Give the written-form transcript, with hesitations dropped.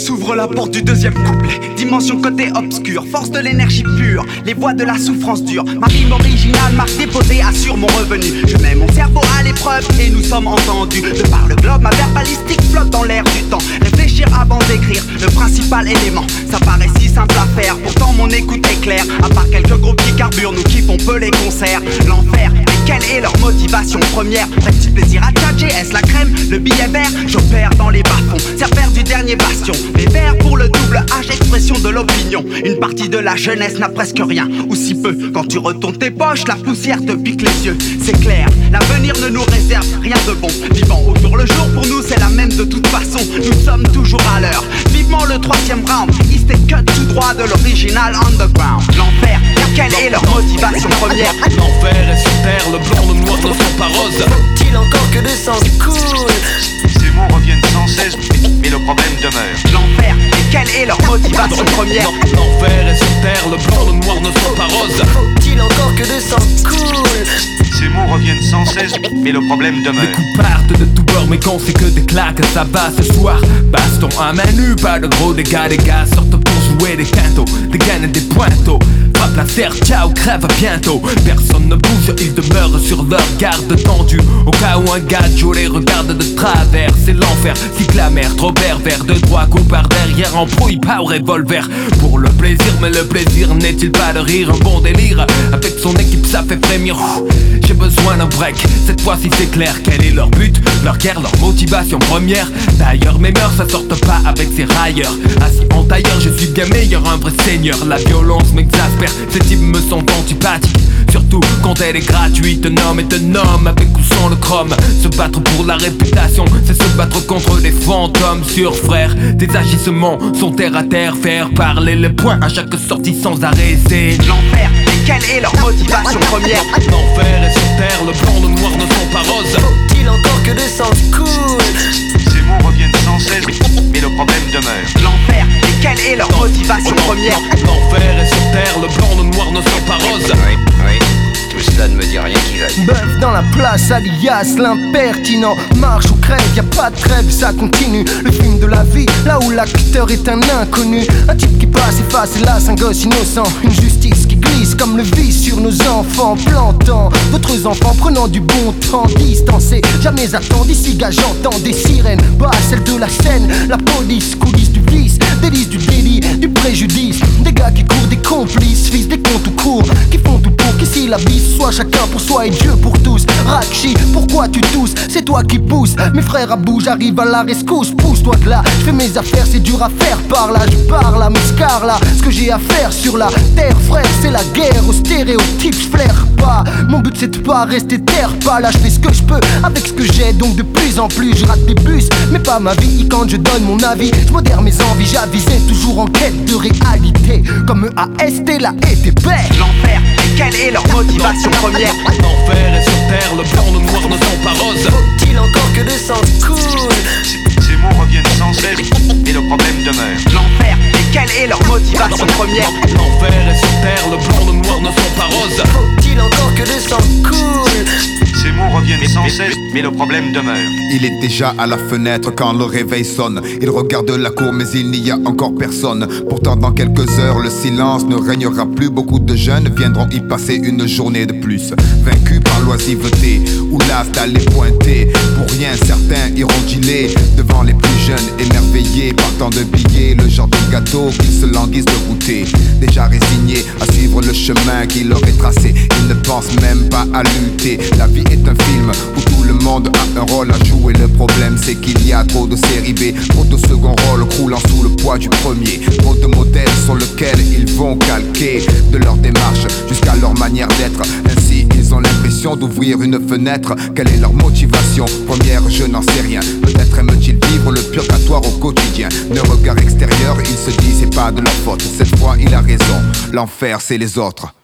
S'ouvre la porte du deuxième couplet. Dimension côté obscur, force de l'énergie pure, les voix de la souffrance dure. Ma rime originale, marque déposée, assure mon revenu. Je mets mon cerveau à l'épreuve et nous sommes entendus. De par le globe, ma verbalistique flotte dans l'air du temps. Réfléchir avant d'écrire, le principal élément. Ça paraît si simple à faire, pourtant mon écoute est claire. À part quelques groupes qui carburent, nous kiffons peu les concerts. L'enfer, mais quelle est leur motivation première? Petit plaisir à tchatcher, est-ce la crème, le billet vert? J'opère dans les bas-fonds, serveur du dernier bastion. Les verts pour le double H, expression de l'opinion. Une partie de la jeunesse n'a presque rien, ou si peu. Quand tu retournes tes poches, la poussière te pique les yeux. C'est clair, l'avenir ne nous réserve rien de bon. Vivant au jour le jour, pour nous c'est la même de toute façon. Nous sommes toujours à l'heure. Vivement le troisième round, East et cut tout droit de l'original underground. L'enfer, quelle est leur motivation première? L'enfer est sur terre, le blanc, le noir ne sont pas roses. Faut-il encore que le sang coule? Ces mots reviennent sans cesse, mais le problème demeure. L'enfer, quelle est leur motivation première? L'enfer est sur terre, le blanc, le noir ne sont pas roses. Faut-il encore que le sang coule? Ces mots reviennent sans cesse, mais le problème demeure. Les coups partent de tout bord, mais quand c'est que des claques, ça va ce soir. Baston à main nue, pas de gros dégâts, les gars sortent pour jouer des quintos, des gaines et des pointos. Frappe la terre, ciao, crève bientôt. Personne ne bouge, ils demeurent sur leur garde tendue. Au cas où un gadjo les regarde de travers, c'est l'enfer, cycle la mer, trop pervers. De droit, coup par derrière, embrouille, pas au revolver. Pour le plaisir, mais le plaisir n'est-il pas de rire? Un bon délire, avec son équipe ça fait frémir. J'ai besoin d'un break, cette fois-ci c'est clair. Quel est leur but, leur guerre, leur motivation première? D'ailleurs mes mœurs ça sortent pas avec ces railleurs. Assis en tailleur, je suis bien meilleur, un vrai seigneur. La violence m'exaspère, ces types me sont antipathiques. Surtout quand elle est gratuite, nomme et te nomme avec ou sans le chrome. Se battre pour la réputation, c'est se battre contre les fantômes sur frère. Tes agissements sont terre à terre, faire parler les points à chaque sortie sans arrêt. C'est l'enfer, quelle est leur motivation première? L'enfer est sur terre, le blanc, le noir ne sont pas roses. Faut-il encore que le sang coule? Ces mots reviennent sans cesse, mais le problème demeure. L'enfer, quelle est leur motivation première? L'enfer est sur terre, le blanc, le noir ne sont pas roses. Oui, tout cela ne me dit rien qui vaille. Bœuf dans la place, alias l'impertinent. Marche ou crève, y a pas de trêve, ça continue. Le film de la vie, là où l'acteur est un inconnu. Un type qui passe, efface, hélas, un gosse innocent. Une justice qui glisse comme le vice sur nos enfants. Plantant d'autres enfants, prenant du bon temps. Distancé, jamais attendu, ici gars, j'entends des sirènes. Bah, celle de la scène, la police, coulisses du vice, délices du délit, du préjudice. Des gars qui courent, des complices, fils des comptes tout court, qui font tout pour qu'ici la vie soit chacun pour soi et Dieu pour tous. Rakshi, pourquoi tu tousses? C'est toi qui pousses. Mes frères à bout, j'arrive à la rescousse. Pousse-toi de là, je fais mes affaires, c'est dur à faire par là. Je parle à mes scars là, ce que j'ai à faire sur la terre, frère, c'est la guerre aux stéréotypes. Je flaire pas, mon but c'est de pas rester terre pas là. Je fais ce que je peux avec ce que j'ai, donc de plus en plus je rate des bus, mais pas ma vie. Quand je donne mon avis, je modère mes envies, j'avisais toujours en quête de réalité. Comme EAST, la ETP. L'enfer, quelle est leur motivation première? L'enfer est sur terre, le blanc, le noir ne sont pas roses. Faut-il encore que le sang coule? Ces mots reviennent sans cesse, mais le problème demeure. L'enfer, quelle est leur motivation première? L'enfer est sur terre, le blanc, le noir ne sont pas roses. Faut-il encore que le sang coule? Ces mots reviennent sans cesse, mais le problème demeure. Il est déjà à la fenêtre quand le réveil sonne. Il regarde la cour mais il n'y a encore personne. Pourtant dans quelques heures le silence ne régnera plus. Beaucoup de jeunes viendront y passer une journée de plus. Vaincus par l'oisiveté ou las d'aller pointer. Pour rien certains iront dealer devant les plus jeunes émerveillés par tant de billets. Le genre de gâteau qu'ils se languissent de goûter. Déjà résignés à suivre le chemin qui leur est tracé, ils ne pensent même pas à lutter. La vie est un film où tout le monde a un rôle à jouer. Le problème c'est qu'il y a trop de série B, trop de second rôle croulant sous le poids du premier. Trop de modèles sur lesquels ils vont calquer de leur démarche jusqu'à leur manière d'être. Ainsi ils ont l'impression d'ouvrir une fenêtre. Quelle est leur motivation première? Je n'en sais rien. Peut-être aiment-ils vivre le purgatoire au quotidien. D'un regard extérieur ils se disent c'est pas de leur faute. Cette fois il a raison, l'enfer c'est les autres.